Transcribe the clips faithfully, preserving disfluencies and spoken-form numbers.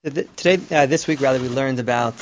Today, uh, this week, rather, we learned about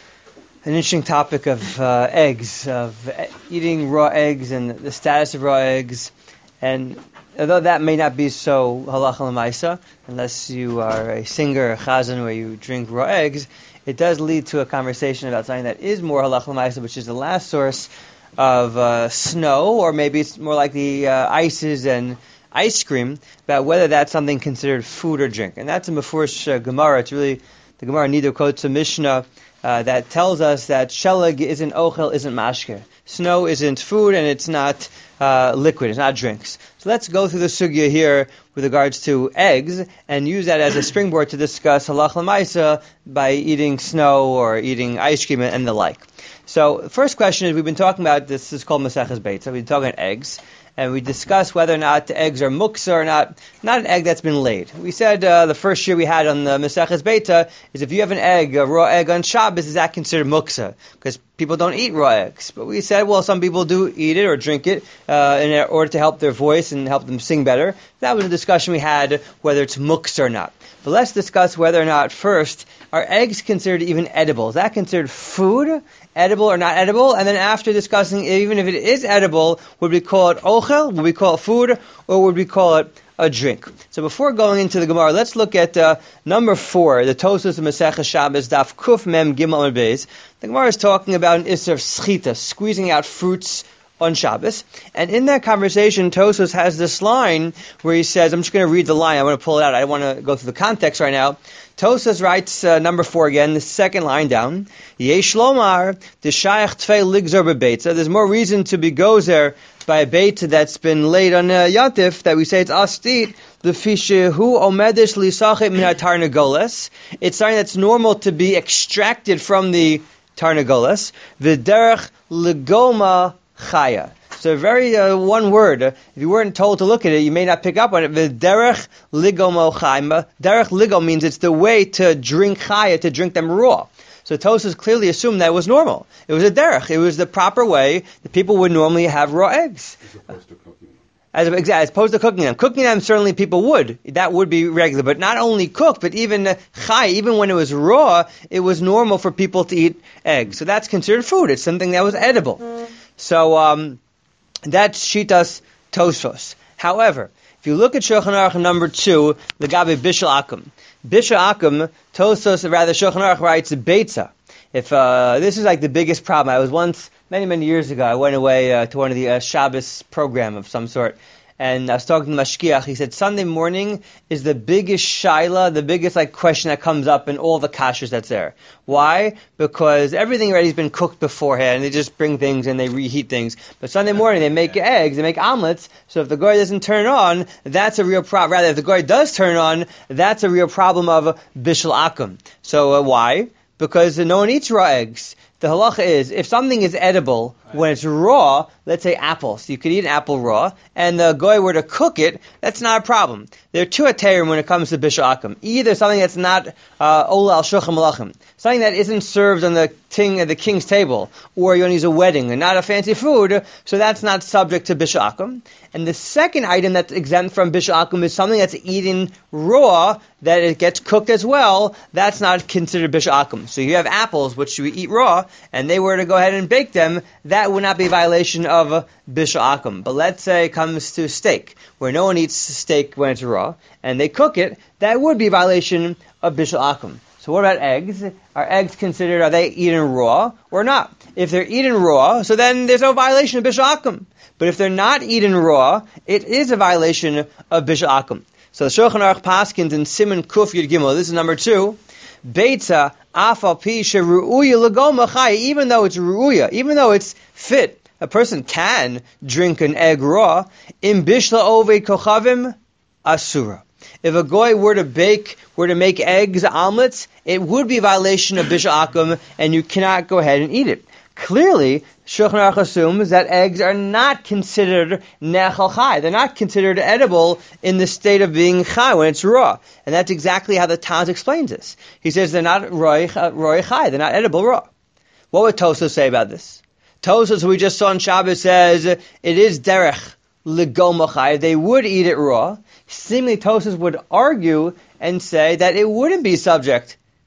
an interesting topic of uh, eggs, of eating raw eggs and the status of raw eggs. And although that may not be so halacha l'maisa, unless you are a singer or chazan where you drink raw eggs, it does lead to a conversation about something that is more halacha l'maisa, which is the last source of uh, snow, or maybe it's more like the uh, ices and ice cream, about whether that's something considered food or drink. And that's a Mefurish uh, Gemara. It's really, the Gemara Nido quotes a Mishnah uh, that tells us that shelag isn't ochel, isn't mashke. Snow isn't food, and it's not uh, liquid, it's not drinks. So let's go through the sugya here with regards to eggs, and use that as a springboard to discuss halach l'maisa by eating snow or eating ice cream and the like. So the first question is, we've been talking about, this is called Maseches Beitza, we've been talking about eggs, and we discussed whether or not the eggs are muksa or not, not an egg that's been laid. We said uh, the first year we had on the Maseches Beitza is if you have an egg, a raw egg on Shabbos, is that considered muksa? Because people don't eat raw eggs. But we said, well, some people do eat it or drink it uh, in order to help their voice and help them sing better. That was a discussion we had, whether it's muksa or not. But let's discuss whether or not, first, are eggs considered even edible? Is that considered food, edible or not edible? And then after discussing, even if it is edible, would we call it ochel, would we call it food, or would we call it a drink? So before going into the Gemara, let's look at uh, number four, the Tosfos of Maseches Shabbos, Daf Kuf Mem Gimel Amud Beis. The Gemara is talking about an isser of schita, squeezing out fruits on Shabbos. And in that conversation, Tosfos has this line where he says, I'm just going to read the line, I want to pull it out, I don't want to go through the context right now. Tosfos writes, uh, number four again, the second line down, Yesh lomar, d'shayach tfei ligzor bebeitza. There's more reason to be gozer by a beitza that's been laid on a yatif, that we say it's astit, the fishehu omedish lisachet min tarnagolas. It's something that's normal to be extracted from the tarnagolas. V'derech ligoma chaya. So very uh, one word. Uh, if you weren't told to look at it, you may not pick up on it. V'derech ligomo chayma. Derech ligo means it's the way to drink chaya, to drink them raw. So Tosfos clearly assumed that it was normal. It was a derech. It was the proper way that people would normally have raw eggs. As opposed to cooking them. As, as opposed to cooking them. Cooking them, certainly people would. That would be regular. But not only cooked, but even uh, chai, even when it was raw, it was normal for people to eat eggs. So that's considered food. It's something that was edible. Mm. So um, that's Shitas Tosfos. However, if you look at Shulchan Aruch number two, the Gabi Bishul Akum. Bishul Akum, Tosfos, rather Shulchan Aruch writes Beitza. If uh, this is like the biggest problem. I was once, many, many years ago, I went away uh, to one of the uh, Shabbos program of some sort, and I was talking to the Mashkiach. He said Sunday morning is the biggest shaila, the biggest like question that comes up in all the kashrus that's there. Why? Because everything already has been cooked beforehand, and they just bring things and they reheat things. But Sunday morning they make eggs, they make omelets, so if the goy doesn't turn on, that's a real problem. Rather, if the goy does turn on, that's a real problem of Bishul Akum. So uh, why? Because no one eats raw eggs. The halacha is, if something is edible when it's raw, let's say apples, you could eat an apple raw, and the goy were to cook it, that's not a problem. There are two aterim when it comes to bishul akum. Either something that's not uh, ola al shulchan malachim, something that isn't served on the king, the king's table, or you want to use a wedding, and not a fancy food, so that's not subject to bishul akum. And the second item that's exempt from bishul akum is something that's eaten raw, that it gets cooked as well, that's not considered bishul akum. So you have apples, which you eat raw, and they were to go ahead and bake them, that would not be a violation of uh, bishul akum. But let's say it comes to steak, where no one eats steak when it's raw, and they cook it, that would be a violation of bishul akum. So what about eggs? Are eggs considered, are they eaten raw or not? If they're eaten raw, so then there's no violation of bishul akum. But if they're not eaten raw, it is a violation of bishul akum. So the Shulchan Aruch Paskins in Siman Kuf Yud Gimel, this is number two, Beitza afal pi sheruuya legoma chai, even though it's ruuya, even though it's fit, a person can drink an egg raw, im bishla ove kochavim asura. If a goy were to bake, were to make eggs, omelets, it would be a violation of bishul akum, and you cannot go ahead and eat it. Clearly, Shulchan Aruch assumes that eggs are not considered nechal chai. They're not considered edible in the state of being chai when it's raw. And that's exactly how the Taz explains this. He says they're not roy, roy chai. They're not edible raw. What would Tosfos say about this? Tosfos, who we just saw in Shabbos, says it is derech ligoma chai. They would eat it raw. Seemingly, Tosfos would argue and say that it wouldn't be subject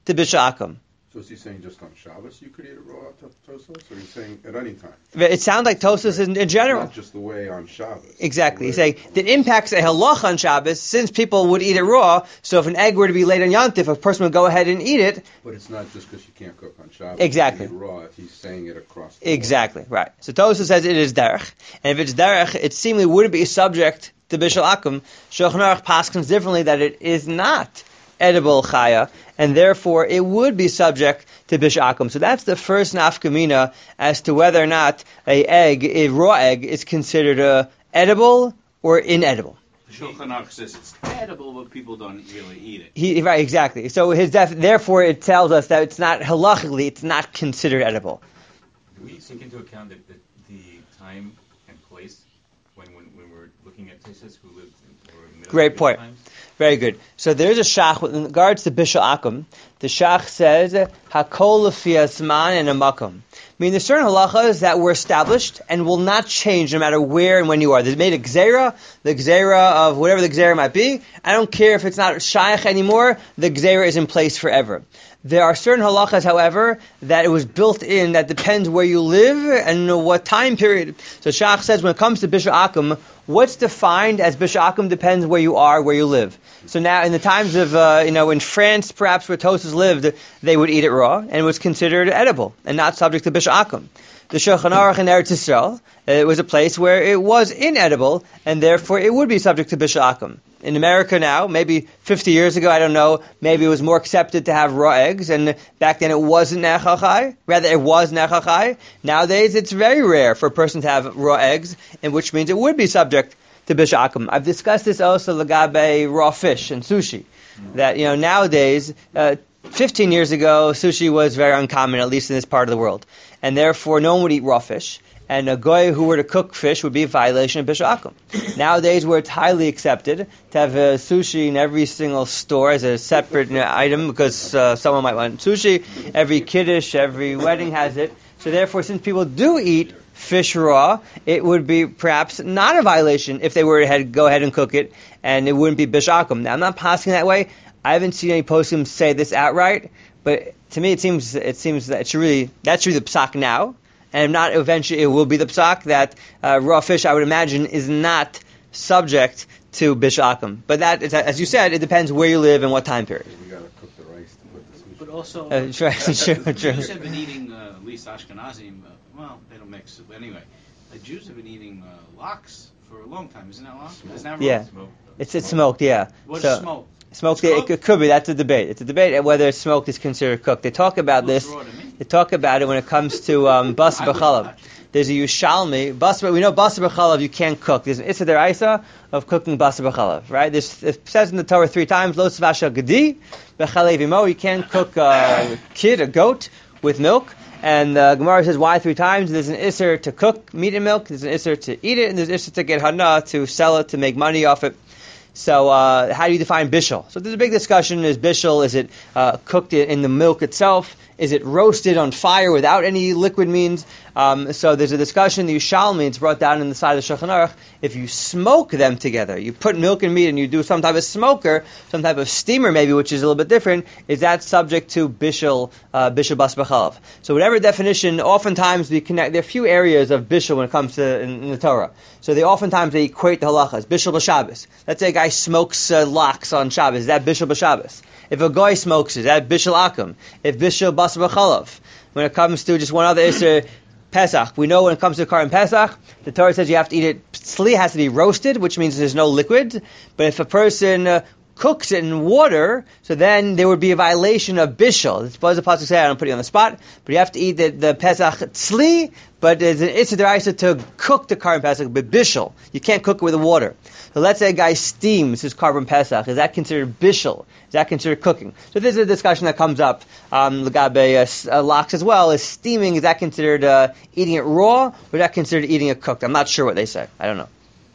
to bishul akum. So is he saying just on Shabbos you could eat it raw, Tosfos, or are you saying at any time? It sounds like Tosfos in, in general. It's not just the way on Shabbos. Exactly. He's saying that impacts a halach on Shabbos, since people would eat it raw, so if an egg were to be laid on Yontif, a person would go ahead and eat it. But it's not just because you can't cook on Shabbos. Exactly. You eat raw, he's saying it across the Exactly, board. right. So Tosfos says it is derech, and if it's derech, it seemingly wouldn't be subject to bishul akum. Shulchan Aruch paskins differently that it is not edible chaya, and therefore it would be subject to bishul akum. So that's the first nafkamina as to whether or not a egg, a raw egg, is considered uh, edible or inedible. Shulchan Aruch says it's edible, but people don't really eat it. He, right, exactly. So his def- therefore it tells us that it's not halachically, it's not considered edible. Do we take into account the, the, the time and place when, when, when we're looking at Tosfos who lived in, or in the middle Great of point. times? Very good. So there's a shach in regards to bishul akum. The shach says hakol lefi asman and a makom. I mean, there's certain halachas that were established and will not change no matter where and when you are. They made a gzera, the gzera of whatever the gzera might be. I don't care if it's not shaykh anymore. The gzera is in place forever. There are certain halachas, however, that it was built in that depends where you live and what time period. So Shach says when it comes to bishul akum, what's defined as bishul akum depends where you are, where you live. So now in the times of, uh, you know, in France, perhaps where Tosfos lived, they would eat it raw and it was considered edible and not subject to bishul akum. The Shulchan Aruch in Eretz Yisrael, it was a place where it was inedible and therefore it would be subject to bishul akum. In America now, maybe fifty years ago, I don't know, maybe it was more accepted to have raw eggs, and back then it wasn't nechachai. Rather, it was nechachai. Nowadays, it's very rare for a person to have raw eggs, and which means it would be subject to bishul akum. I've discussed this also lagabe raw fish and sushi. That, you know, nowadays, uh, fifteen years ago, sushi was very uncommon, at least in this part of the world. And therefore, no one would eat raw fish. And a goy who were to cook fish would be a violation of bishul akum. Nowadays, where it's highly accepted to have uh, sushi in every single store as a separate you know, item because uh, someone might want sushi. Every kiddush, every wedding has it. So therefore, since people do eat fish raw, it would be perhaps not a violation if they were to head, go ahead and cook it, and it wouldn't be bishul akum. Now, I'm not passing that way. I haven't seen any poskim say this outright, but to me, it seems it seems that it's really that's really the psak now. And if not, eventually it will be the psak that uh, raw fish, I would imagine, is not subject to bishul akum. But that, is, as you said, it depends where you live and what time period. We got to cook the rice to put the sushi. But also, Uh, true, true, true. Jews have been eating, uh, at least Ashkenazim, uh, well, they don't mix it, but anyway, the Jews have been eating uh, lox for a long time. Isn't that long? Isn't that Yeah. wrong? Smoke. It's it's smoked, yeah. What So- is smoke? Smoked, It's it, cooked? it could be. That's a debate. It's a debate whether smoked is considered cooked. They talk about Looks this. raw to me. They talk about it when it comes to um, bas I would b'chalav. watch it. There's a Yushalmi. Bas, we know bas b'chalav you can't cook. There's an issa deraisa of cooking bas b'chalav, right? This it says in the Torah three times, lo svasha gedi b'chalev imo. You can't cook a kid, a goat, with milk. And uh, Gemara says why three times? There's an isser to cook meat and milk. There's an isser to eat it, and there's an isser to get hana, to sell it, to make money off it. So uh, how do you define bishul? So there's a big discussion. Is bishul, is it uh, cooked in the milk itself? Is it roasted on fire without any liquid means? Um, so there's a discussion. The Yushalmi, it's brought down in the side of the Shulchan Aruch. If you smoke them together, you put milk and meat and you do some type of smoker, some type of steamer maybe, which is a little bit different, is that subject to bishul, uh, bishul bas b'chalav? So whatever definition, oftentimes we connect, there are a few areas of bishul when it comes to in, in the Torah. So they oftentimes they equate the halachas. Bishul b'Shabbos. Let's say a guy smokes uh, lox on Shabbos. Is that bishul b'Shabbos? If a guy smokes it, is that bishul akum? If bishul bas b'chalav. When it comes to just one other issue, Pesach. We know when it comes to Karim Pesach, the Torah says you have to eat it, tzli has to be roasted, which means there's no liquid. But if a person uh, cooks it in water, so then there would be a violation of bishul. Suppose the pasuk say, I don't put you on the spot, but you have to eat the, the Pesach tzli, but it's an issa deraisa to cook the Karim Pesach, but bishul. You can't cook it with the water. So let's say a guy steams his Karim Pesach. Is that considered bishul? Is that considered cooking? So this is a discussion that comes up, um, legabe uh, lox as well. Is steaming, is that considered uh, eating it raw, or is that considered eating it cooked? I'm not sure what they say. I don't know.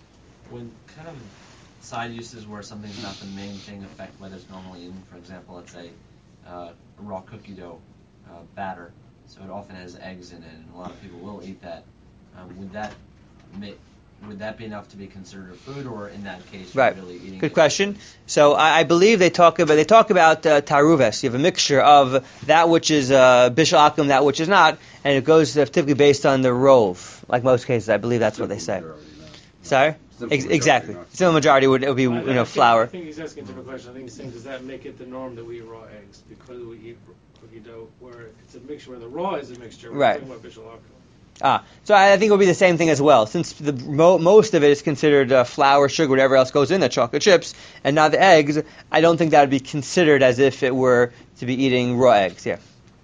When kind of side uses where something's not the main thing affect whether it's normally in, for example, let's say uh, a raw cookie dough uh, batter, so it often has eggs in it, and a lot of people will eat that. Um, would that make, would that be enough to be considered a food, or in that case, Right. you're really eating Good it? question. So I, I believe they talk about they talk about uh, taruves. You have a mixture of that which is uh, bishul akum, that which is not, and it goes uh, typically based on the rove. Like most cases, I believe that's what they say. Simple majority, not- Sorry, simple Ex- majority, exactly. not- Simple majority would it would be I- you I know think- flour. I think he's asking a different question. I think he's saying, does that make it the norm that we eat raw eggs because we eat cookie dough, where it's a mixture, where the raw is a mixture. We're Right. talking about bishul akum. Ah, so I I think it would be the same thing as well, since the mo- most of it is considered uh, flour, sugar, whatever else goes in the chocolate chips, and not the eggs. I don't think that would be considered as if it were to be eating raw eggs. Yeah.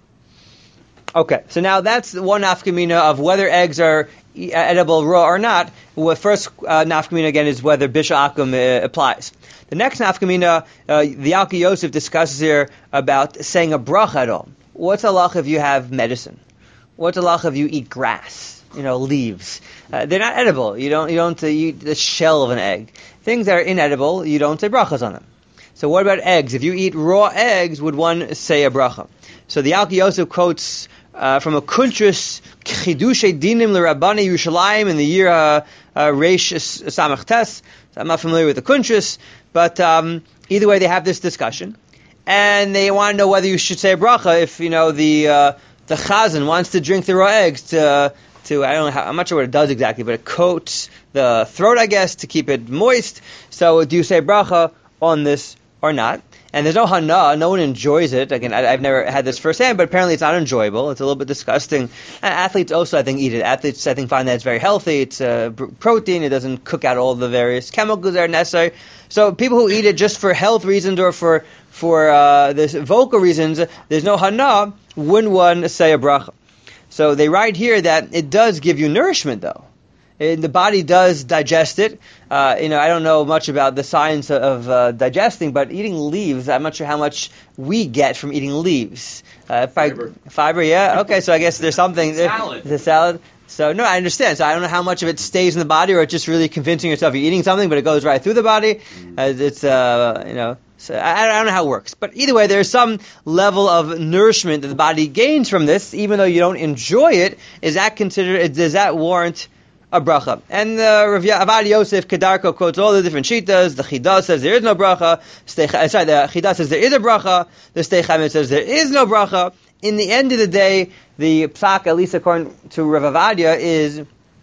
Okay, so now that's one nafkamina of whether eggs are e- edible raw or not. Well, first uh, nafkamina again is whether bishul akum uh, applies. The next nafkamina, uh, the Alki Yosef discusses here about saying a bracha at all. What's halach if you have medicine? What's halach if you eat grass? You know, leaves. Uh, they're not edible. You don't. You don't uh, eat the shell of an egg. Things that are inedible, you don't say brachas on them. So what about eggs? If you eat raw eggs, would one say a bracha? So the Alki Yosef quotes uh, from a Kuntris Chidushay Dinim LeRabbani Yerushalayim in the year uh, uh, Reish Samach Tes. I'm not familiar with the Kuntris, but um, either way, they have this discussion, and they want to know whether you should say a bracha if you know the uh, the chazan wants to drink the raw eggs to to I don't know how, I'm not sure what it does exactly, but it coats the throat, I guess, to keep it moist. So do you say bracha on this or not? And there's no hana, no one enjoys it. Again, I, I've never had this firsthand, but apparently it's not enjoyable. It's a little bit disgusting. And athletes also, I think, eat it. Athletes, I think, find that it's very healthy. It's uh, pr- protein. It doesn't cook out all the various chemicals that are necessary. So people who eat it just for health reasons or for for uh, this vocal reasons, there's no hana. Wouldn't one say a bracha? So they write here that it does give you nourishment, though. And the body does digest it. Uh, you know, I don't know much about the science of uh, digesting, but eating leaves, I'm not sure how much we get from eating leaves. Uh, Fiber. I, fiber, yeah. Okay, so I guess there's something. Salad. The salad. So no, I understand. So I don't know how much of it stays in the body, or it's just really convincing yourself you're eating something, but it goes right through the body. Uh, it's uh, you know. So I, I don't know how it works, but either way, there's some level of nourishment that the body gains from this, even though you don't enjoy it. Is that considered? Does that warrant a bracha? And uh, Rav Avad Yosef Kedarko quotes all the different shitas. The Chida says there is no bracha. Stei, sorry, the Chida says there is a bracha. The Stei Chaim says there is no bracha. In the end of the day, the psak, at least according to Rav Avadia, is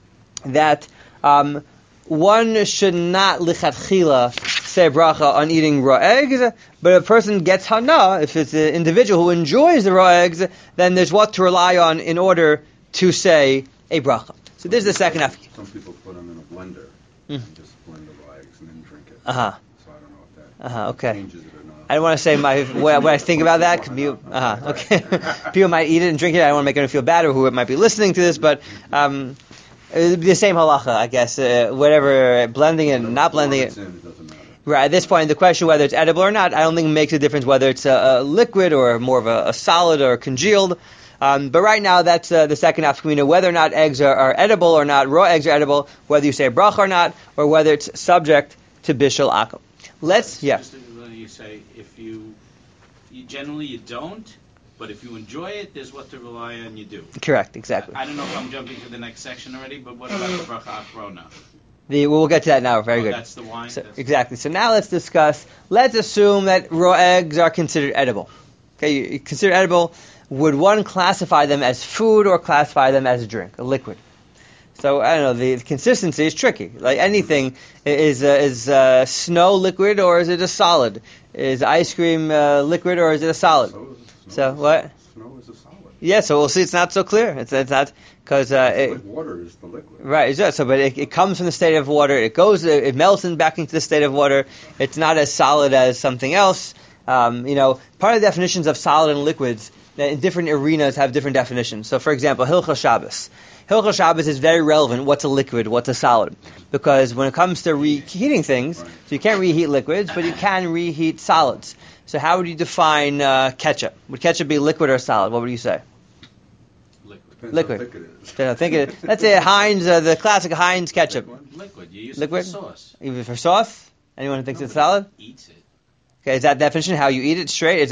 that um, one should not lichatchila say bracha on eating raw eggs, but if a person gets hana, if it's an individual who enjoys the raw eggs, then there's what to rely on in order to say a bracha. So this is the second half. Some people put them in a blender Mm. and just blend the raw eggs and then drink it. Uh huh. So I don't know if that Uh-huh, okay. changes it or not. I don't want to say my what, what I think about that. Could be, uh-huh, okay. People might eat it and drink it. I don't want to make anyone feel bad or who might be listening to this, but um, it'd be the same halacha, I guess. Uh, whatever, blending it, not blending it. It's in, it doesn't matter. Right, at this point, the question whether it's edible or not, I don't think it makes a difference whether it's a, a liquid or more of a, a solid or congealed. Um, but right now, that's uh, the second afkamina, whether or not eggs are, are edible or not, raw eggs are edible, whether you say bracha or not, or whether it's subject to bishul akum. Let's, yeah. Just when you say if you, you generally you don't, but if you enjoy it, there's what to rely on. You do. Correct, exactly. I don't know if I'm jumping to the next section already, but what about the bracha achrona? The, we'll get to that now, very Oh, good. That's the wine. So, That's- exactly. So now let's discuss, let's assume that raw eggs are considered edible. Okay, you, you consider edible. Would one classify them as food or classify them as a drink, a liquid? So I don't know. The, the consistency is tricky. Like anything, is uh, is uh, snow liquid or is it a solid? Is ice cream uh, liquid or is it a solid? So, is- So snow is- what? Snow is a solid. Yeah. So we'll see. It's not so clear. It's, it's not because uh, It's it, like water is the liquid. right. It's just, so, but it, it comes from the state of water. It goes. It melts in back into the state of water. It's not as solid as something else. Um, you know, part of the definitions of solid and liquids that in different arenas have different definitions. So, for example, Hilchos Shabbos. Hilchos Shabbos is very relevant. What's a liquid? What's a solid? Because when it comes to reheating things, so you can't reheat liquids, but you can reheat solids. So, how would you define uh, ketchup? Would ketchup be liquid or solid? What would you say? Liquid. Depends Liquid. how thick it is. So, I think it, let's say Heinz, uh, the classic Heinz ketchup. Liquid. You use Liquid? it for sauce. Even for sauce? Anyone who thinks it's Nobody solid? Eats it. Okay, is that definition how you eat it straight? Is that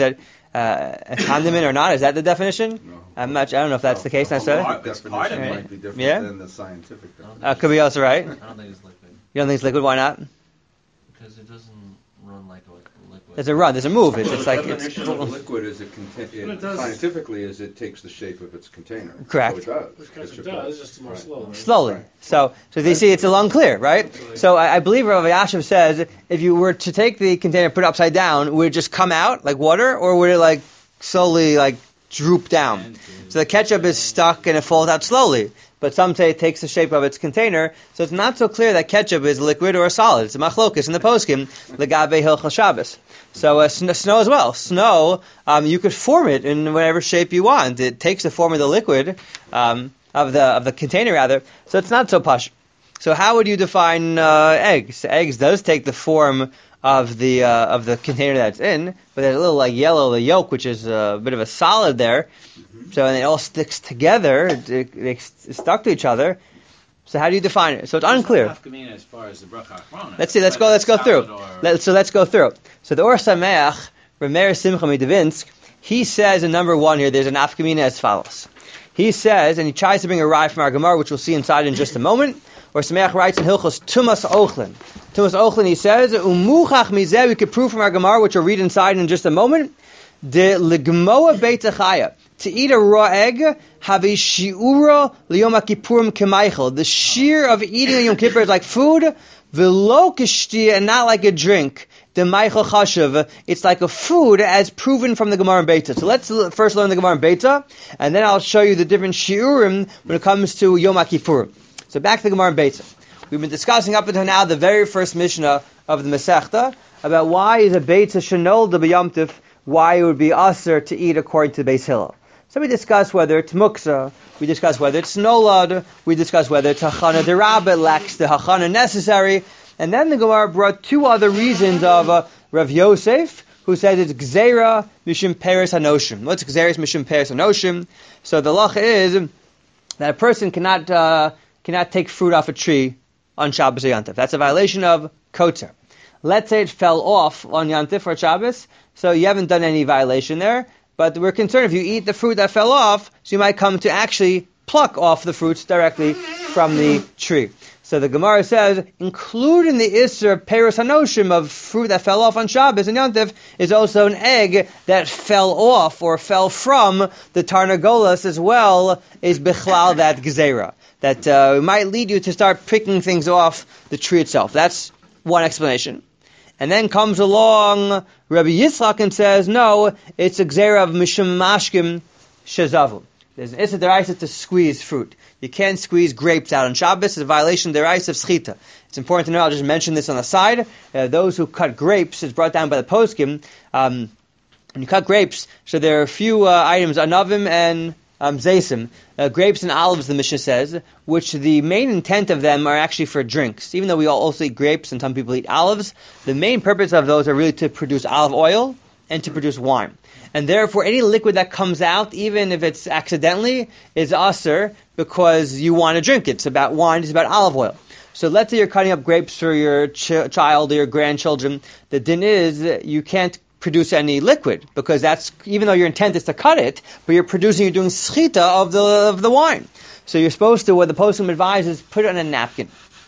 uh, a condiment or not? Is that the definition? No. I'm not. I don't know if that's the case The necessarily. law It's part definition of it. might be different Yeah? than the scientific definition. Uh, could be also right. You I don't think it's liquid don't think it's liquid? Why not? because it doesn't run like a liquid. There's a run. There's a move. It's, Well, it's the like it's definition of liquid is it, contain, But it it does- scientifically is it takes the shape of its container. Correct. So it does. Because It's it just does, a- just more right. slowly. slowly. Right. So, so you see, it's a little unclear, right? So I, I believe Rav Yashiv says if you were to take the container, put it upside down, would it just come out like water, or would it like slowly like droop down? So the ketchup is stuck and it falls out slowly. But some say it takes the shape of its container, so it's not so clear that ketchup is liquid or a solid. It's a machlokus in the poskim, legabe hilchos Shabbos. So uh, sn- snow as well. Snow, um, you could form it in whatever shape you want. It takes the form of the liquid, um, of the of the container rather. So it's not so posh. So how would you define uh, eggs? Eggs does take the form of the uh, of the container that it's in, but there's a little like yellow, the yolk, which is a bit of a solid there. So and it all sticks together. It, it, it's stuck to each other. So how do you define it? So it's unclear. Nafkamina as far as the bracha achrona. Let's see. Let's go. Whether Let's go it's through. salad or- Let, so let's go through. So the Or Sameach, Rameir Simcha Midavinsk, he says in number one here, there's an afkamina as follows. He says, and he tries to bring a rye from our Gemara, which we'll see inside in just a moment. Or Sameach writes in Hilchos Tumas Ochlin. Tumas Ochlin, he says, Umuchach mizeh, we could prove from our Gemara, which we'll read inside in just a moment. De ligmoa beitachaya. To eat a raw egg, have a shiura liyom kippurim kemeichel. The shear of eating on Yom Kippur is like food, v'lo kishtia, and not like a drink. The meichel chashav, it's like a food as proven from the Gemara and Beitza. So let's l- first learn the Gemara and Beitza, and then I'll show you the different shiurim when it comes to Yom Kippurim. So back to the Gemara and Beitza. We've been discussing up until now the very first Mishnah of the Masechta about why is a Beitza shenol de b'Yom Tov, why it would be usher to eat according to the Beis Hillel. So we discuss whether it's muksa, we discuss whether it's nolad, we discuss whether it's hachana derabah, lacks the hachana necessary, and then the Gemara brought two other reasons of uh, Rav Yosef, who says it's gzeira mishum peres hanoshim. What's gzeira mishum peres hanoshim? So the lach is that a person cannot uh, cannot take fruit off a tree on Shabbos or Yantif. That's a violation of kotzer. Let's say it fell off on Yantif or Shabbos, so you haven't done any violation there. But we're concerned if you eat the fruit that fell off, so you might come to actually pluck off the fruits directly from the tree. So the Gemara says, including the Isser Peros Hanoshim of fruit that fell off on Shabbos and Yontif, is also an egg that fell off or fell from the Tarnagolas as well, is Bichlal that Gezerah. That uh, might lead you to start picking things off the tree itself. That's one explanation. And then comes along Rabbi Yitzchak and says, no, it's a gzera of mishum mashkim shazavu. There's an issa deraisa to squeeze fruit. You can't squeeze grapes out on Shabbos. It's a violation of deraisa of schita. It's important to know, I'll just mention this on the side. Uh, those who cut grapes, it's brought down by the poskim. Um, when you cut grapes, so there are a few uh, items, anavim and um, zaysim, uh, grapes and olives, the Mishnah says, which the main intent of them are actually for drinks. Even though we all also eat grapes and some people eat olives, the main purpose of those are really to produce olive oil and to produce wine. And therefore, any liquid that comes out, even if it's accidentally, is usher because you want to drink it. It's about wine, it's about olive oil. So let's say you're cutting up grapes for your ch- child or your grandchildren. The din is you can't produce any liquid because that's, even though your intent is to cut it, but you're producing, you're doing schita of the of the wine. So you're supposed to, what the poskim advises, put it on a napkin.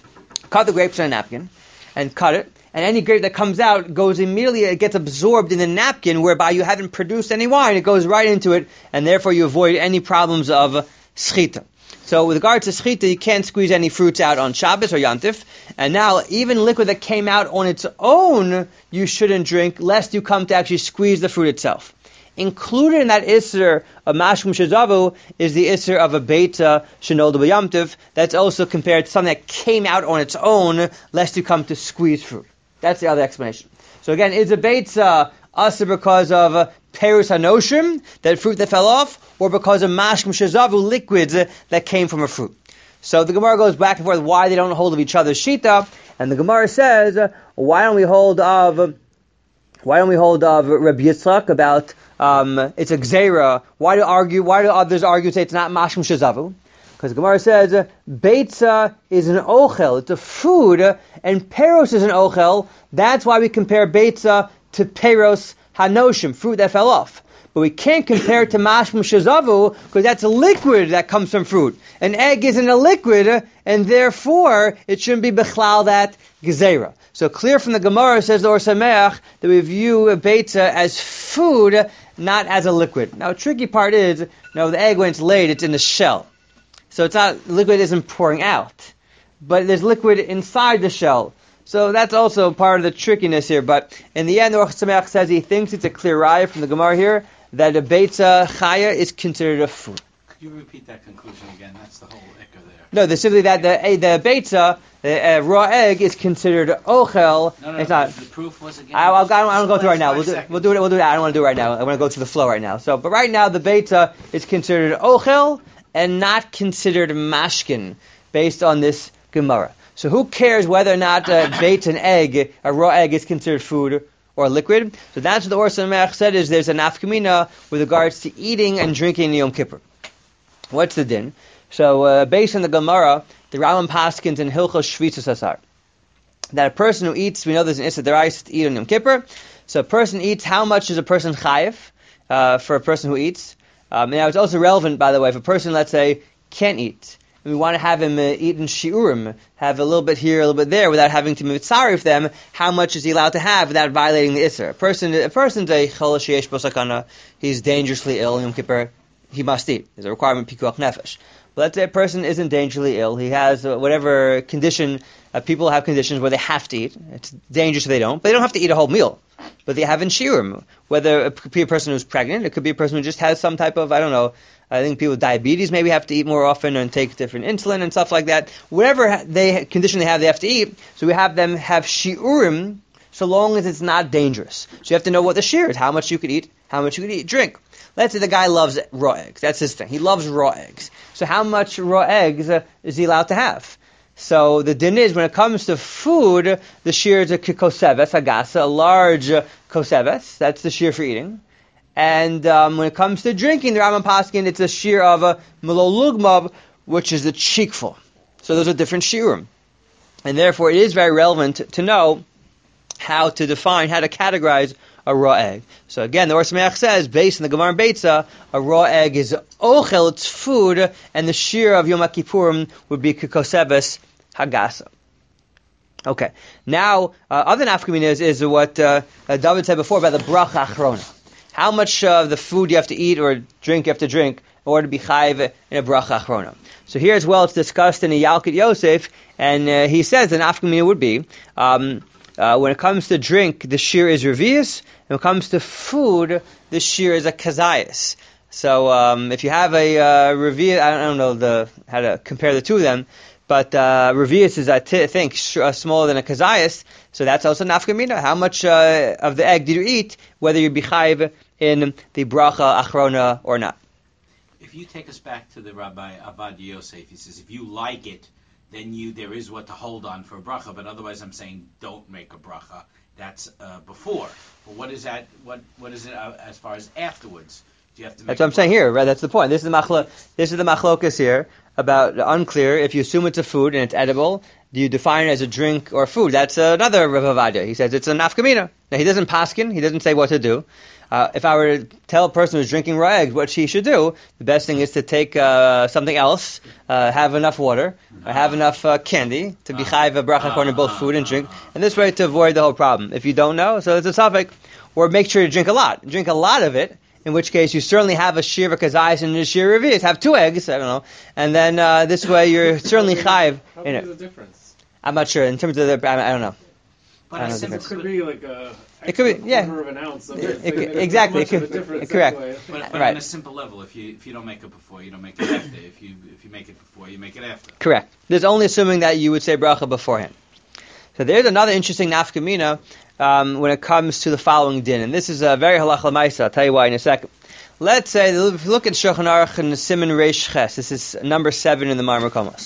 Cut the grapes on a napkin and cut it. And any grape that comes out goes immediately, it gets absorbed in the napkin, whereby you haven't produced any wine. It goes right into it, and therefore you avoid any problems of schita. So with regard to schita, you can't squeeze any fruits out on Shabbos or Yantif. And now, even liquid that came out on its own, you shouldn't drink, lest you come to actually squeeze the fruit itself. Included in that Isser of Mashkum Shazavu is the Isser of a Beita Shenolda B'Yamtiv. That's also compared to something that came out on its own, lest you come to squeeze fruit. That's the other explanation. So again, is a Beita Asr because of uh, Perus Hanoshim, that fruit that fell off, or because of Mashkum Shazavu, liquids uh, that came from a fruit. So the Gemara goes back and forth why they don't hold of each other's Shita, and the Gemara says, uh, why don't we hold of, uh, why don't we hold of Rabbi Yitzchak about um, it's a Gzeira? Why do argue? Why do others argue say it's not Mashkum Shazavu? Because the Gemara says, uh, Beitza is an ochel, it's a food, uh, and Peros is an ochel. That's why we compare Beitza to Peros Hanoshim, fruit that fell off. but we can't compare it to mashmum shazavu because that's a liquid that comes from fruit. An egg isn't a liquid, and therefore it shouldn't be bechlal that gezerah. So clear from the Gemara, says the Or Sameach, that we view a beitza as food, not as a liquid. Now, the tricky part is, you know, the egg when it's laid, it's in the shell. So it's not, liquid isn't pouring out. But there's liquid inside the shell. So that's also part of the trickiness here. But in the end, the Or Sameach says he thinks it's a clear raya from the Gemara here, that a beitza chaya is considered a food. Could you repeat that conclusion again? That's the whole echo there. No, there's simply that the the beitza, the uh, raw egg, is considered ochel. No, no, it's no, not. the proof was again. I, I'll, I don't, I don't go through it right now. We'll Five do, we'll do it. We'll do that. I don't want to do it right now. I want to go to the flow right now. So, but right now the beitza is considered ochel and not considered mashkin based on this Gemara. So, who cares whether or not uh, beitza, an egg, a raw egg, is considered food or liquid? So that's what the Or Sameach said. Is there's an nafkamina with regards to eating and drinking in Yom Kippur. What's the din? So, uh, based on the Gemara, the Rambam paskins in Hilchos Shvitzos Asar, that a person who eats, we know there's an Issa D'Oraisa to eat on Yom Kippur. So, a person eats, how much is a person chayiv uh, for a person who eats? Um, now, it's also relevant, by the way, if a person, let's say, can't eat, and we want to have him uh, eat in shiurim, have a little bit here, a little bit there, without having to mitzarif them, how much is he allowed to have without violating the Isser? A person, a person's a chol sheyesh bo sakana, he's dangerously ill in Yom Kippur, he must eat. There's a requirement, pikuach nefesh. But let's say a person isn't dangerously ill. He has uh, whatever condition. Uh, people have conditions where they have to eat. It's dangerous if they don't. But they don't have to eat a whole meal. But they have in shiurim. Whether it could be a person who's pregnant, it could be a person who just has some type of, I don't know, I think people with diabetes maybe have to eat more often and take different insulin and stuff like that. Whatever they condition they have, they have to eat. So we have them have shiurim so long as it's not dangerous. So you have to know what the shiur is, how much you could eat, how much you could eat, drink. Let's say the guy loves raw eggs. That's his thing. He loves raw eggs. So how much raw eggs uh, is he allowed to have? So the din is, when it comes to food, the shear is a koseves, agasa, a large uh, koseves. That's the shear for eating. And um, when it comes to drinking, the Rambam Paskin, it's a shear of a melolugmab, which is a cheekful. So those are different shiurim. And therefore it is very relevant to, to know how to define, how to categorize a raw egg. So again, the Or Sameach says, based on the Gemara Beitza, a raw egg is ochel, it's food, and the shear of Yom Kippurim would be kikoseves hagasa. Okay. Now, uh, other nafkamina is, is what uh, uh, David said before about the bracha achrona. How much of uh, the food you have to eat or drink you have to drink in order to be chayiv in a bracha achrona. So here as well, it's discussed in the Yalkut Yosef, and uh, he says the nafkamina would be, um, Uh, when it comes to drink, the shear is revius. And when it comes to food, the shear is a kazayas. So um, if you have a uh, revius, I don't, I don't know the, how to compare the two of them, but uh, revius is, I t- think, sh- uh, smaller than a kazayas. So that's also nafkamina. How much uh, of the egg did you eat, whether you be chayiv in the bracha achrona or not? If you take us back to the Rabbi Avad Yosef, he says, if you like it, then you there is what to hold on for a bracha. But otherwise, I'm saying don't make a bracha. That's uh, before. But what is that? What what is it uh, as far as afterwards? Do you have to? Make That's what I'm saying here. Right. That's the point. This is the machlo. This is the machlokas here about unclear. If you assume it's a food and it's edible, do you define it as a drink or food? That's another Rav Avadia. He says it's a nafkamina. Now he doesn't paskin. He doesn't say what to do. Uh, if I were to tell a person who's drinking raw eggs what she should do, the best thing is to take uh, something else, uh, have enough water, or have enough uh, candy to be chayiv a bracha according to both food and drink, and this way to avoid the whole problem. If you don't know, so it's a suffix, or make sure to drink a lot. Drink a lot of it, in which case you certainly have a shir v'kazayis and a shir revius. Have two eggs, I don't know, and then uh, this way you're certainly chayiv How in big is it. the difference? I'm not sure in terms of the. I, I don't know. But I a don't think simple, It could be like a It could be- yeah. quarter of an ounce of It- it. it could- There's exactly, not it much of could- a difference correct. anyway. but, but Right. on a simple level, if you if you don't make it before, you don't make it after. If you if you make it before, you make it after. Correct. There's only assuming that you would say bracha beforehand. So there's another interesting nafkamina um, when it comes to the following din, and this is a very halach l'maisa. I'll tell you why in a second. Let's say, if you look at Shulchan Aruch and Siman Reish Ches, this is number seven in the Marmar Komos.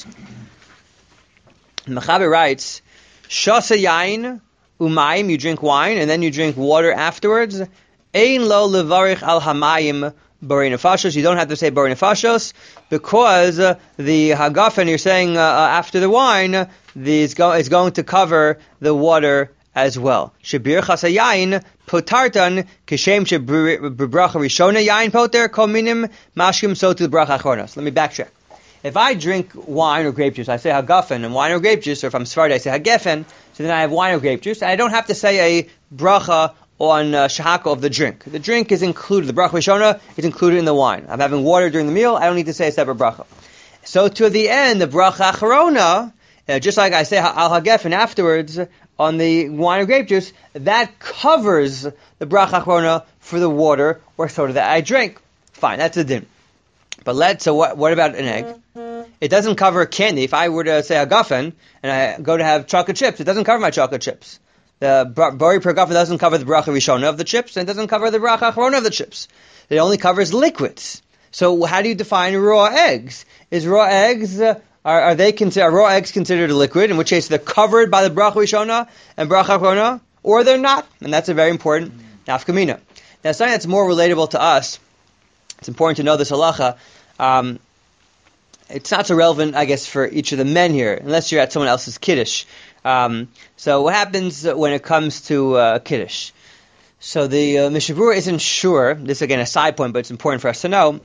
Mechaber writes, Shasa yain umayim, you drink wine and then you drink water afterwards. Ein lo levarich al hamayim bari nefashos. You don't have to say bari nefashos because uh, the hagafen you're saying uh, uh, after the wine the, is, go, is going to cover the water as well. Shebir chasayayin potartan kishem shebracha rishona yayin poter kol minim mashkim so to bracha achronos. Let me backtrack. If I drink wine or grape juice, I say hagafen and wine or grape juice, or if I'm Sephardi, I say hagefen, so then I have wine or grape juice, and I don't have to say a bracha on uh, shahako of the drink. The drink is included, the bracha rishona is included in the wine. I'm having water during the meal, I don't need to say a separate bracha. So to the end, the bracha achrona, uh, just like I say al hagefen afterwards on the wine or grape juice, that covers the bracha achrona for the water or soda that I drink. Fine, that's a din. But let's, so what, what about an egg? It doesn't cover candy. If I were to say a guffin and I go to have chocolate chips, it doesn't cover my chocolate chips. The bori per guffin doesn't cover the bracha rishona of the chips, and it doesn't cover the bracha achrona of the chips. It only covers liquids. So how do you define raw eggs? Is raw eggs, uh, are, are they consider, are raw eggs considered a liquid, in which case they're covered by the bracha rishona and bracha achrona, or they're not? And that's a very important nafkamina. Now something that's more relatable to us, it's important to know this halacha. Um, it's not so relevant, I guess, for each of the men here, unless you're at someone else's kiddush. Um, so what happens when it comes to uh, kiddush? So the uh, Mishnah Berurah isn't sure. This is again a side point, but it's important for us to know.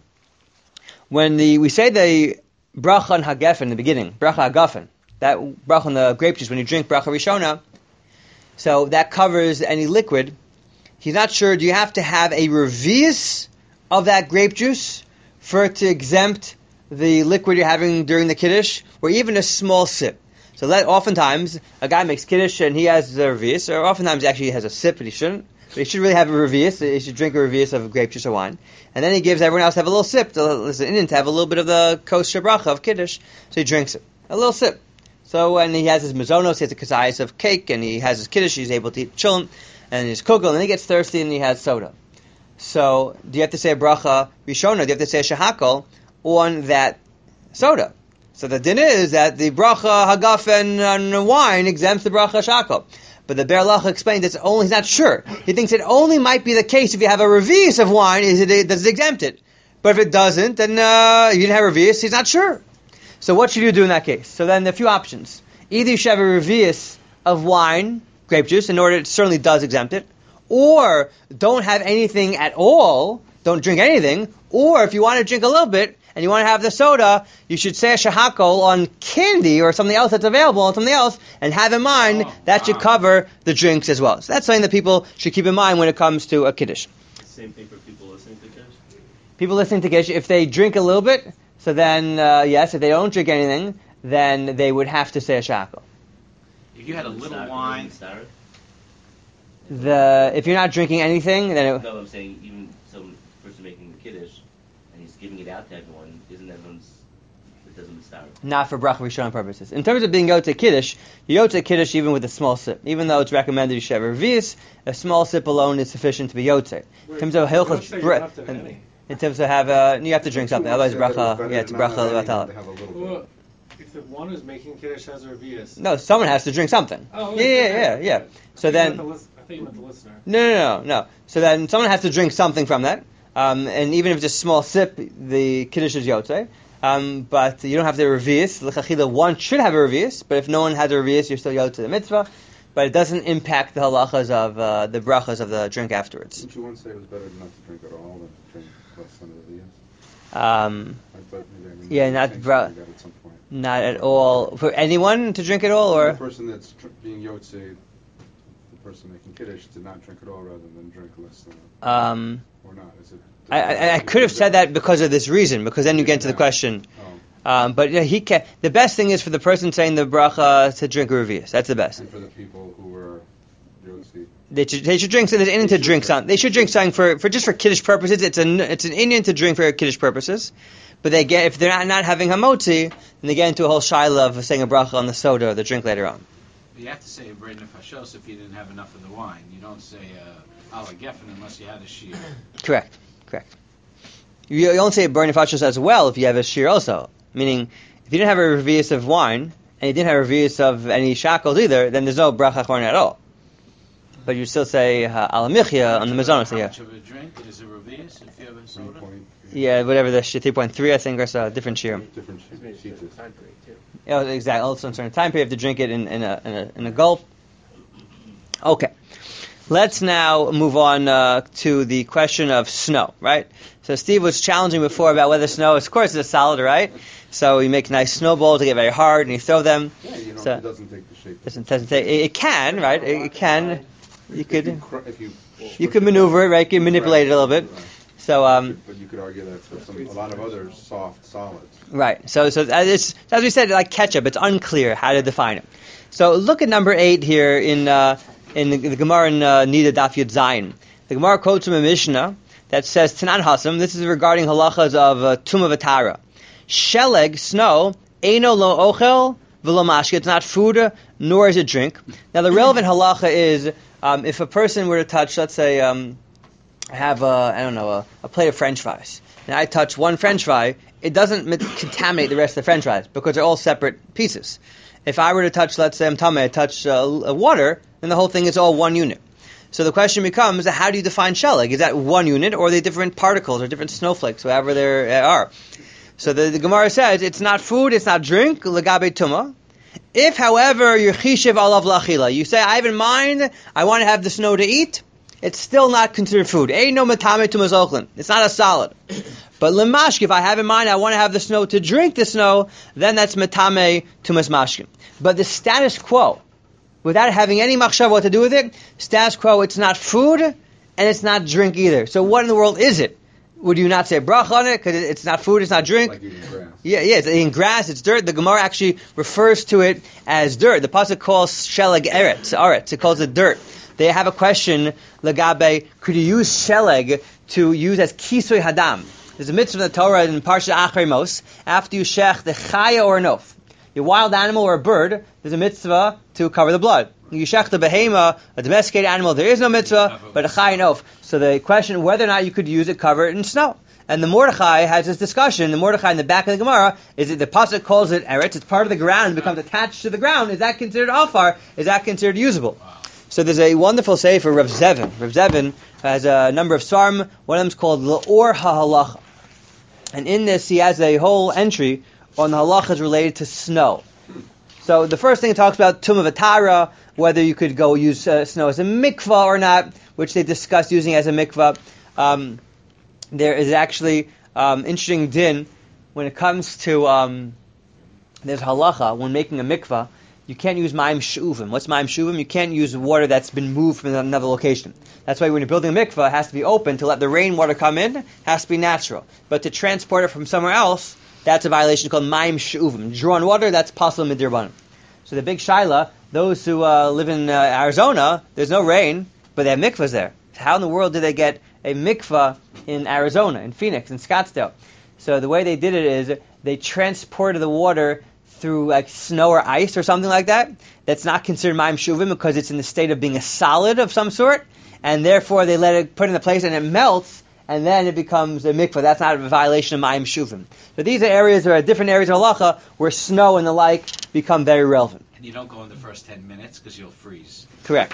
When the we say the bracha on hagefen in the beginning, bracha hagafen, that bracha on the grape juice, when you drink bracha rishona, so that covers any liquid. He's not sure. Do you have to have a revius of that grape juice for it to exempt the liquid you're having during the kiddush, or even a small sip? So that oftentimes a guy makes kiddush and he has a revius, or oftentimes actually he has a sip, but he shouldn't. But he should really have a revius. He should drink a revius of grape juice or wine, and then he gives everyone else to have a little sip. To listen in to have a little bit of the kosher bracha of kiddush. So he drinks it, a little sip. So when he has his mazonos, he has a kazayas of cake, and he has his kiddush. He's able to eat chillin and his kugel, and then he gets thirsty and he has soda. So do you have to say a bracha rishona? Do you have to say a shahakol on that soda? So the din is that the bracha hagafen on wine exempts the bracha shahakol. But the Be'er Halacha explains it's only, he's not sure. He thinks it only might be the case if you have a revius of wine, is it, does it exempt it? But if it doesn't, then uh, you didn't have a revius, he's not sure. So what should you do in that case? So then there are a few options. Either you should have a revius of wine, grape juice, in order it certainly does exempt it, or don't have anything at all, don't drink anything, or if you want to drink a little bit, and you want to have the soda, you should say a shahakol on candy or something else that's available on something else, and have in mind oh, that wow. should cover the drinks as well. So that's something that people should keep in mind when it comes to a kiddush. Same thing for people listening to kiddush? People listening to kiddush, if they drink a little bit, so then, uh, yes, if they don't drink anything, then they would have to say a shahakol. If you had a little wine... The, if you're not drinking anything, then it... No, I'm saying even some person making the kiddush, and he's giving it out to everyone, isn't everyone's, it doesn't start. Not for bracha rishon purposes. In terms of being yotze kiddush, you yotze kiddush even with a small sip. Even though it's recommended you should have a revius, a small sip alone is sufficient to be yotze. In terms of hilchos, bre- in, in terms of have a, you have to drink something. Otherwise, bracha, yeah, it's bracha levatal. Well, if the one who's making kiddush has a revius. No, someone has to drink something. Oh, yeah, yeah, yeah, yeah. So then, I thought you meant the listener. No, no, no, no. So then, someone has to drink something from that. Um, and even if it's a small sip, the kiddush is yotze. Um, but you don't have the revius. L'chachila, one should have a revius, but if no one has a revius, you're still yotze the mitzvah. But it doesn't impact the halachas of uh, the brachas of the drink afterwards. Didn't you once say it was better not to drink at all than to drink less than a revius? Um, I thought maybe I mean, yeah, not bra- that at some point. Not at all. For anyone to drink at all, or the person that's tr- being yotze, the person making kiddush, to not drink at all rather than drink less than. Um, or not? Is it? I, I, I could have said that because of this reason, because then you get into the question. Oh. Um, but yeah, he can. The best thing is for the person saying the bracha to drink a revius. That's the best. And for the people who were yotze. They should, they should drink. So there's an Indian to drink something. They should drink something for, for just for kiddush purposes. It's an it's an Indian to drink for kiddush purposes. But they get if they're not, not having hamotzi, then they get into a whole shaila of saying a bracha on the soda or the drink later on. You have to say a bread nefashos if you didn't have enough of the wine. You don't say uh, ala geffen unless you had a shear. Correct, correct. You, you don't say a bread nefashos as well if you have a shear also. Meaning, if you didn't have a revius of wine and you didn't have a revius of any shakos either, then there's no bracha achron at all. But you still say uh, ala michya on the mazonos. How Yeah. much of a drink is a revius if you have a soda? Yeah, whatever the three point three I think or so, different shear. Different shears. Yeah, exactly. Also, in a certain time period, you have to drink it in, in, a, in, a, in a gulp. Okay. Let's now move on uh, to the question of snow, right? So Steve was challenging before about whether snow, of course, is a solid, right? So you make nice snowballs, they get very hard, and you throw them. Yeah, you know, So- it doesn't take the shape. Doesn't, doesn't take, it, it can, right? It, it can. You If could you, cr- if you, you could maneuver it, right? You can manipulate it a little bit. So um, But you could argue that for some, a lot of other soft solids. right. So so as, it's, as we said, like ketchup, it's unclear how to define it. So look at number eight here in uh, in the, the Gemara in uh, Nida Daf Yud Zayin. The Gemara quotes from a Mishnah that says Tanan Hasam. This is regarding halachas of uh, Tumah V'Tara. Sheleg, snow, eino lo ochel v'lo mashke. It's not food, nor is it drink. Now the relevant halacha is um, if a person were to touch, let's say, um, I have a, I don't know, a, a plate of French fries, and I touch one French fry, it doesn't mit- contaminate the rest of the French fries because they're all separate pieces. If I were to touch, let's say I'm Tameh, I touch uh, water, then the whole thing is all one unit. So the question becomes, how do you define sheleg? Is that one unit, or are they different particles, or different snowflakes, whatever there are? So the, the Gemara says, it's not food, it's not drink, legabe tumah. If, however, you're chishev alav lachila, you say, I have in mind, I want to have the snow to eat, it's still not considered food. Ain't no matame tumas ochlin. It's not a solid. But lemashke, if I have in mind, I want to have the snow to drink the snow, then that's matame tumas mashkim. But the status quo, without having any machshav what to do with it, status quo, it's not food, and it's not drink either. So what in the world is it? Would you not say bracha on it? Because it's not food, it's not drink. Like eating grass. Yeah, yeah, it's eating grass, it's dirt. The Gemara actually refers to it as dirt. The pasuk calls sheleg eretz, aretz. It calls it dirt. They have a question, Lagabe, could you use sheleg to use as kisui hadam? There's a mitzvah in the Torah in Parsha Achrei Mos, after you shech the chaya or a nof, your wild animal or a bird, there's a mitzvah to cover the blood. You shech the behema, a domesticated animal, there is no mitzvah, but a chaya nof. So the question whether or not you could use it, cover it in snow. And the Mordechai has this discussion. The Mordechai in the back of the Gemara is that the pasuk calls it eretz. It's part of the ground. It becomes attached to the ground. Is that considered afar? Is that considered usable? So there's a wonderful sefer, Rav Zevin. Rav Zevin has a number of svarim. One of them is called L'or HaHalacha. And in this he has a whole entry on the halachas related to snow. So the first thing it talks about Tumah V'Tara, whether you could go use uh, snow as a mikvah or not, which they discussed using as a mikvah. Um, there is actually um, interesting din when it comes to um, there's halacha when making a mikvah. You can't use ma'im shuvim. What's ma'im shuvim? You can't use water that's been moved from another location. That's why when you're building a mikvah, it has to be open to let the rainwater come in. It has to be natural. But to transport it from somewhere else, that's a violation called ma'im shuvim. Drawn water, that's possible midirbanim. So the big shaila, those who uh, live in uh, Arizona, there's no rain, but they have mikvahs there. How in the world did they get a mikvah in Arizona, in Phoenix, in Scottsdale? So the way they did it is they transported the water through like snow or ice or something like that. That's not considered ma'im shuvim because it's in the state of being a solid of some sort, and therefore they let it put it in the place and it melts, and then it becomes a mikvah. That's not a violation of ma'im shuvim. So these are areas, there are different areas of halacha where snow and the like become very relevant. And you don't go in the first ten minutes because you'll freeze. Correct.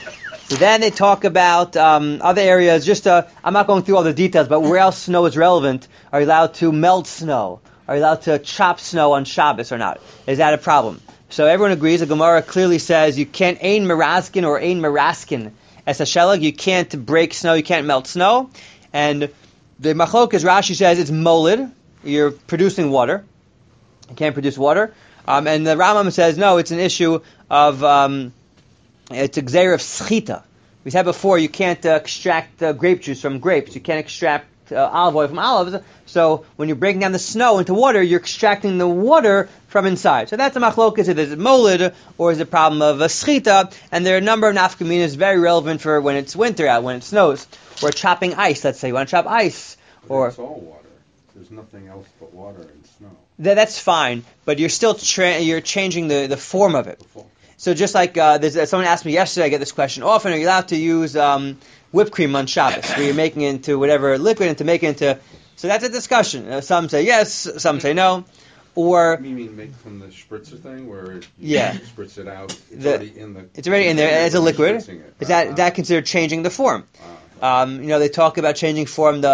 So then they talk about um, other areas. Just uh, I'm not going through all the details, but where else snow is relevant? Are you allowed to melt snow? Are you allowed to chop snow on Shabbos or not? Is that a problem? So everyone agrees. The Gemara clearly says you can't ein meraskin or ein meraskin as a shelag. You can't break snow. You can't melt snow. And the machlokas, Rashi says it's molid. You're producing water. You can't produce water. Um, and the Rambam says no. It's an issue of um, it's a gzeir of schita. We said before you can't uh, extract uh, grape juice from grapes. You can't extract uh, olive oil from olives. So when you're breaking down the snow into water, you're extracting the water from inside. So that's a machlokas. Is it molid or is it a problem of a schita? And there are a number of nafkaminas very relevant for when it's winter out, when it snows. Or chopping ice, let's say. You want to chop ice. But Or it's all water. There's nothing else but water and snow. th- that's fine, but you're still tra- you're changing the, the form of it. Before. So just like uh, there's, uh, someone asked me yesterday, I get this question often, are you allowed to use um, whipped cream on Shabbos, where you're making it into whatever liquid and to make it into... So that's a discussion. Uh, some say yes, some say no. Or You mean make from the spritzer thing where you Yeah. spritz it out? It's The- already in the. it's already in there as a when you're liquid. spritzing it. Is that Ah, is that considered changing the form? ah, Um, you know, they talk about changing form. The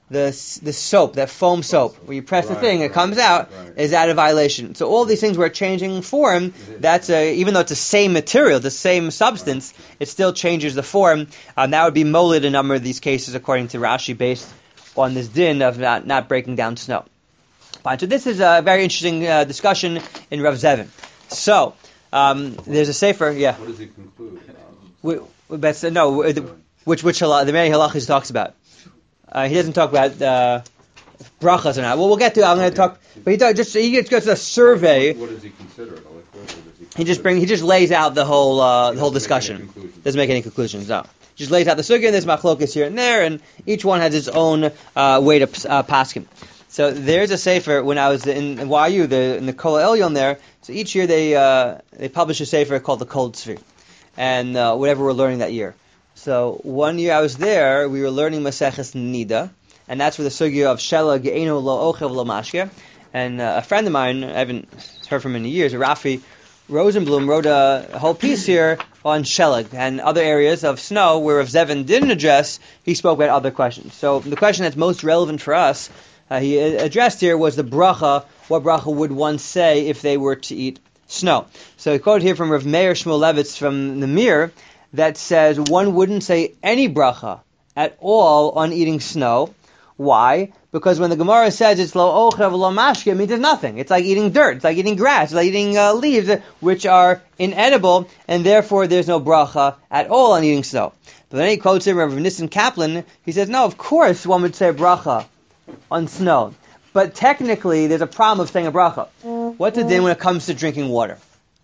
the the soap, that foam soap, where you press the Right, thing, it right, comes out, right. is out of violation. So all these things were changing form. That's a, even though it's the same material, the same substance, it still changes the form. Um, that would be molid in a number of these cases, according to Rashi, based on this din of not, not breaking down snow. Fine. So this is a very interesting uh, discussion in Rav Zevin. So um, there's a sefer, yeah. What does he conclude? Um, We, but uh, no, uh, the, which which halach, the many halachas he talks about. Uh, he doesn't talk about uh, brachas or not. Well, we'll get to. I'm going to talk, but he talk, just he just goes to a survey. What does he consider? A liquid, or does he, He just consider- bring he just lays out the whole uh, He the whole doesn't make any discussion. conclusions. Doesn't make any conclusions. No, just lays out the sugya. And there's machlokas here and there, and each one has its own uh, way to uh, paskin. So there's a sefer when I was in, in Y U, the in the Kol Elyon there. So each year they uh, they publish a sefer called the Kol Tzvi, and uh, whatever we're learning that year. So one year I was there, we were learning Maseches Nida, and that's where the sugya of Shela Ge'enu Lo Ochev Lo Mashke. And uh, a friend of mine, I haven't heard from him in years, Rafi Rosenblum, wrote a, a whole piece here on Shelag and other areas of snow where if Zevin didn't address, he spoke about other questions. So the question that's most relevant for us, uh, he addressed here was the bracha, what bracha would one say if they were to eat snow. So he quoted here from Rav Meir Shmulevitz from the Mir that says one wouldn't say any bracha at all on eating snow. Why? Because when the Gemara says it's lo ochev lo mashke, it means it's nothing. It's like eating dirt. It's like eating grass. It's like eating uh, leaves, which are inedible, and therefore there's no bracha at all on eating snow. But then he quotes him, Rav Nissen Kaplan. He says, no, of course one would say bracha on snow. But technically, there's a problem of saying a bracha. What's the din when it comes to drinking water?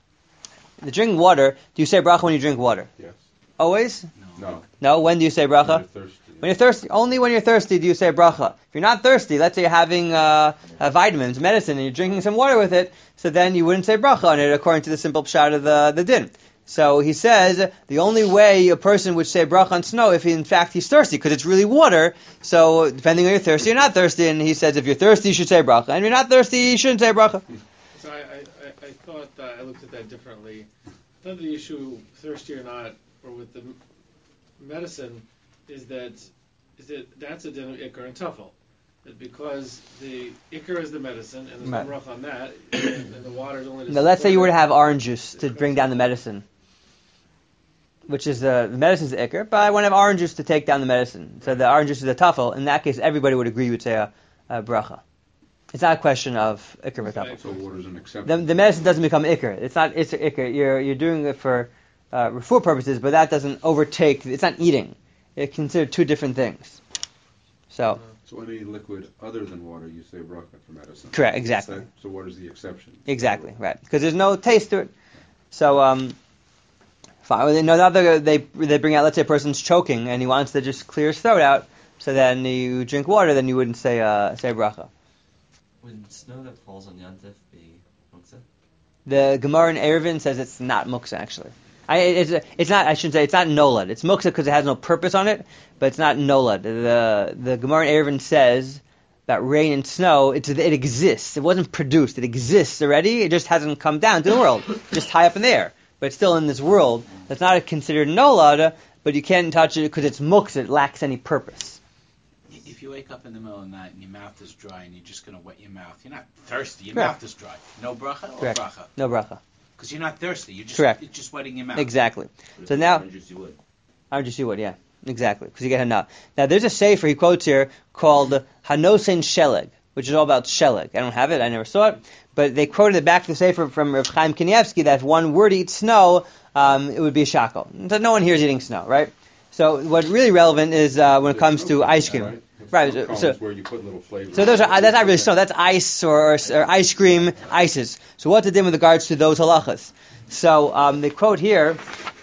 The drinking water, do you say bracha when you drink water? Yes. Always? No. No? When do you say bracha? You're thirsty. When you're thirsty, only when you're thirsty do you say bracha. If you're not thirsty, let's say you're having uh, uh, vitamins, medicine, and you're drinking some water with it, so then you wouldn't say bracha on it according to the simple pshat of the, the din. So he says the only way a person would say bracha on snow if in fact he's thirsty, because it's really water. So depending on you're thirsty or not thirsty, and he says if you're thirsty you should say bracha, and if you're not thirsty you shouldn't say bracha. So I, I, I I thought uh, I looked at that differently. I thought the issue, thirsty or not, or with the m- medicine, is that is that that's a din of ikar and tafel. That because the ikar is the medicine and there's Right. no ruch on that, and, and the water is only. To Now let's say you were to support have orange juice to bring down the medicine, which is uh, the medicine's the ikar, but I want to have orange juice to take down the medicine. So the orange juice is the tafel. In that case, everybody would agree you would say a, a bracha. It's not a question of ikar or tafel. So water's an exception. The, the medicine doesn't become ikar. It's not it's ikar. You're you're doing it for uh, refuah purposes, but that doesn't overtake. It's not eating. It's considered two different things. So So any liquid other than water, you say bracha for medicine. correct, exactly, So, so what is the exception? exactly, right? Because there's no taste to it. So um, fine. Another they they bring out. Let's say a person's choking and he wants to just clear his throat out. So then you drink water. Then you wouldn't say uh, say bracha. Would snow that falls on Yantif be muktzah? The Gemara in Eruvin says it's not muksa actually. I, it's, it's not. I shouldn't say it's not nolad. It's muksa because it has no purpose on it, but it's not nolad. The the Gemara in Eruvin says that rain and snow, it's, it exists. It wasn't produced. It exists already. It just hasn't come down to the world. Just high up in the air, but it's still in this world. It's not considered nolad, but you can't touch it because it's muksa. It lacks any purpose. If you wake up in the middle of the night and your mouth is dry and you're just going to wet your mouth, you're not thirsty. Your Correct. mouth is dry. No bracha or Correct. bracha? No bracha. Because you're not thirsty. You're just, Correct. You're just wetting your mouth. Exactly. But So if now- orange juice, you would. Orange juice you would, yeah. Exactly, because you get enough. Now, there's a sefer he quotes here called Hanosen Sheleg, which is all about Sheleg. I don't have it, I never saw it, but they quoted it back to the sefer from Rav Chaim Kanievsky that if one were to eat snow, um, it would be a shackle. So no one here is eating snow, right? So what's really relevant is uh, when it comes to ice cream. Right, so- Right. so- where you put little flavors. So those are that's not really snow. That's ice or, or, or ice cream ices. So what's the din with regards to those halachas? So um, they quote here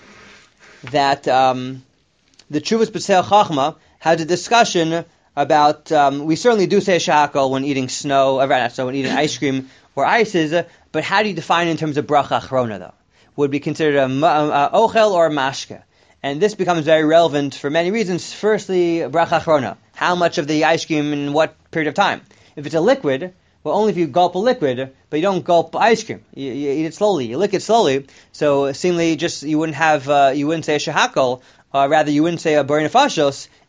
that um, the Chuvas B'Tzel Chachma has a discussion about. Um, we certainly do say shakal when eating snow, uh, not so when eating ice cream or ices. Uh, but how do you define it in terms of bracha achrona though? Would be considered a, ma- a ochel or a mashke? And this becomes very relevant for many reasons. Firstly, bracha achrona. How much of the ice cream in what period of time? If it's a liquid, well, only if you gulp a liquid, but you don't gulp ice cream. You, you eat it slowly. You lick it slowly. So, seemingly, just you wouldn't have, uh, you wouldn't say a shahakol, uh, rather you wouldn't say a bari nefashos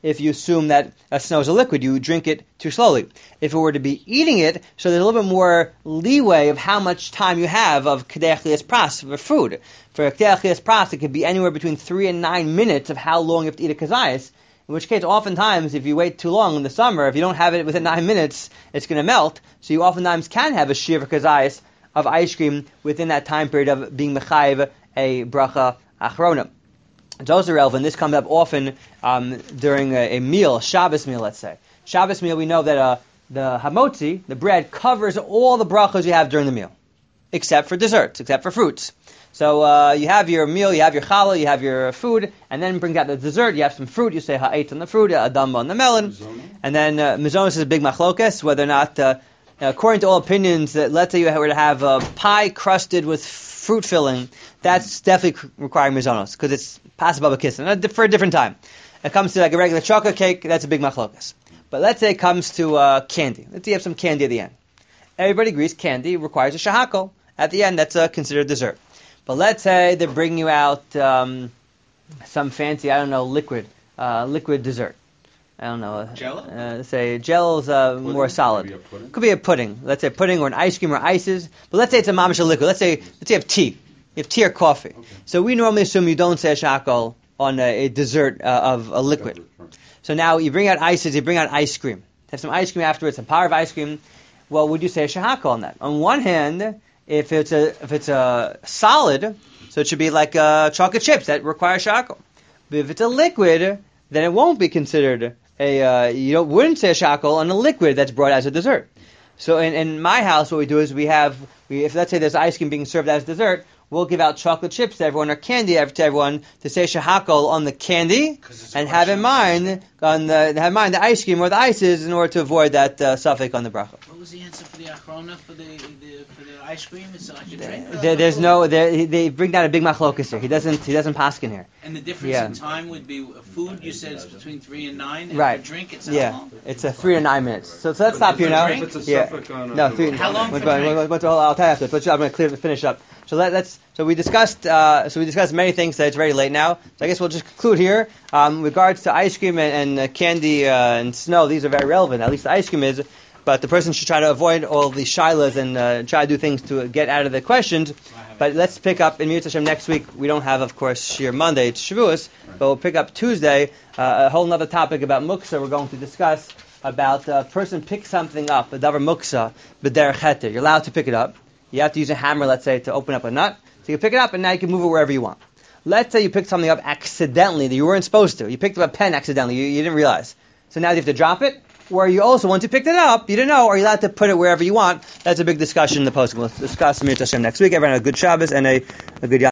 if you assume that uh, snow is a liquid. You drink it too slowly. If it were to be eating it, so there's a little bit more leeway of how much time you have of kedei achlias pras for food. For kedei achlias pras, it could be anywhere between three and nine minutes of how long you have to eat a kazayas. In which case, oftentimes, if you wait too long in the summer, if you don't have it within nine minutes, it's going to melt. So you oftentimes can have a shir kazayas of ice cream within that time period of being mechayiv a bracha achrona. It's also relevant. This comes up often um, during a, a meal, a Shabbos meal, let's say. Shabbos meal, we know that uh, the hamotzi, the bread, covers all the brachos you have during the meal, except for desserts, except for fruits. So uh, you have your meal, you have your challah, you have your food, and then brings out the dessert. You have some fruit. You say ha'etz on the fruit, adamba on the melon, and then uh, mizonos is a big machlokes whether or not, uh, according to all opinions, that let's say you were to have a pie crusted with fruit filling, that's definitely requiring mizonos because it's possible kiss for a different time. It comes to like a regular chocolate cake, that's a big machlokes. But let's say it comes to uh, candy. Let's say you have some candy at the end. Everybody agrees candy requires a shahakol. At the end, that's uh, considered dessert. But let's say they're bringing you out um, some fancy, I don't know, liquid, uh, liquid dessert. I don't know. Jello? Uh, say Jello's uh, more solid. Maybe a pudding? Could be a pudding. Let's say pudding or an ice cream or ices. But let's say it's a mamash liquid. Let's say let's say you have tea. You have tea or coffee. Okay. So we normally assume you don't say a shakol on a, a dessert uh, of a liquid. So now you bring out ices, you bring out ice cream. Have some ice cream afterwards, some power of ice cream. Well, would you say a shahakol on that? On one hand, if it's a if it's a solid, so it should be like uh, chocolate chips that require shahakol. But if it's a liquid, then it won't be considered a. Uh, you don't, wouldn't say a shahakol on a liquid that's brought as a dessert. So in, in my house, what we do is we have, we, if let's say there's ice cream being served as dessert, we'll give out chocolate chips to everyone or candy to everyone to say shahakol on the candy and have in mind on the have in mind the ice cream or the ices in order to avoid that uh, suffix on the bracha. What was the answer for the achrona for the, the for the ice cream? It's like a drink. There, there's no there, they bring down a big machlokas here. He doesn't he doesn't paskin here. And the difference Yeah. in time would be uh, food. You said it's between three and nine. And Right. For drink, it's how Yeah, long? it's a three to nine minutes. So, so let's stop here now. drink? If it's a Yeah. suffix on a- No, three. How long what's for going- drink? what's- what's- I'll tell you after. But I'm going to clear finish up. So let, let's. So we discussed. Uh, so we discussed many things. So it's very late now. So I guess we'll just conclude here. Um, with regards to ice cream and, and uh, candy uh, and snow, these are very relevant. At least the ice cream is. But the person should try to avoid all the shilas and uh, try to do things to get out of the questions. But let's pick up in Mitzvah Hashem next week. We don't have, of course, Shir Monday. It's Shavuos. But we'll pick up Tuesday uh, a whole other topic about muksa. We're going to discuss about a person picks something up, a davar muksa, b'derech heter. You're allowed to pick it up. You have to use a hammer, let's say, to open up a nut. So you pick it up, and now you can move it wherever you want. Let's say you picked something up accidentally that you weren't supposed to. You picked up a pen accidentally. You, you didn't realize. So now you have to drop it. Or you also, once you picked it up, you didn't know, are you allowed to put it wherever you want? That's a big discussion in the post. We'll discuss Mitzvah Hashem next week. Everyone have a good Shabbos and a, a good Yom.